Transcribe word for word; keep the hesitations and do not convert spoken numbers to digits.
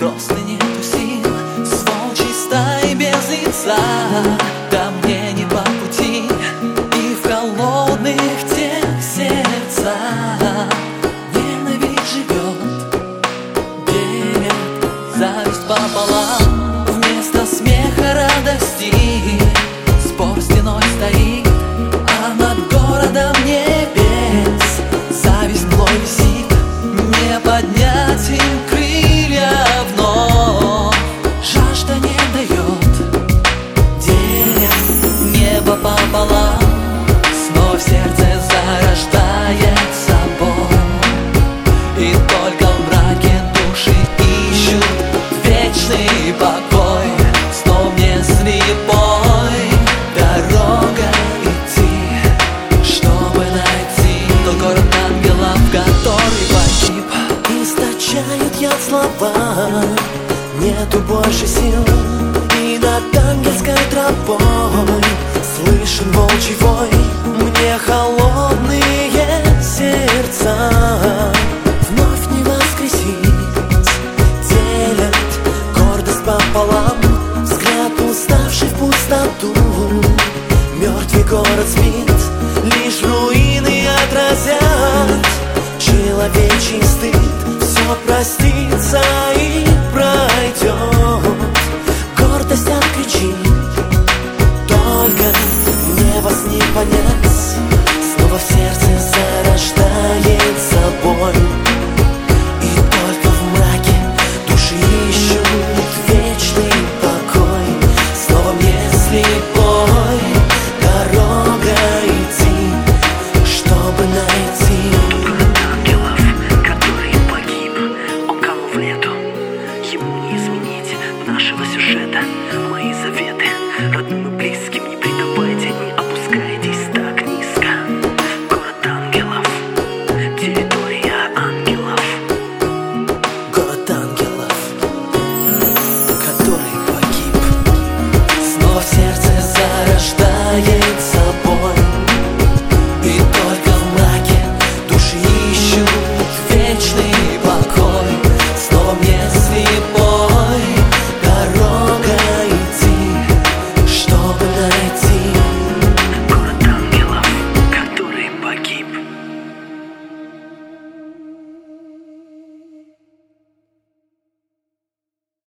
просто нету сил. С волчьей стаей без лица, да мне не по пути. И в холодных тех сердца ненависть живет, делит зависть пополам. Вместо смеха радости спор стеной стоит, а над городом небес зависть мглой висит. Не поднять им крылья вновь, жажда не дает, делит небо пополам. Снова в сердце зарождается боль, и только в мраке души ищут вечный покой. Снова мне слепой дорога идти, чтобы найти тот город ангелов, который погиб. Источают яд слова, нету больше сил, и над ангельской тропой слышен волчий вой. Мне холодные сердца вновь не воскресить, делят гордость пополам. Взгляд уставший в пустоту, мертвый город спит, лишь руины отразят человечий стыд. Все простится и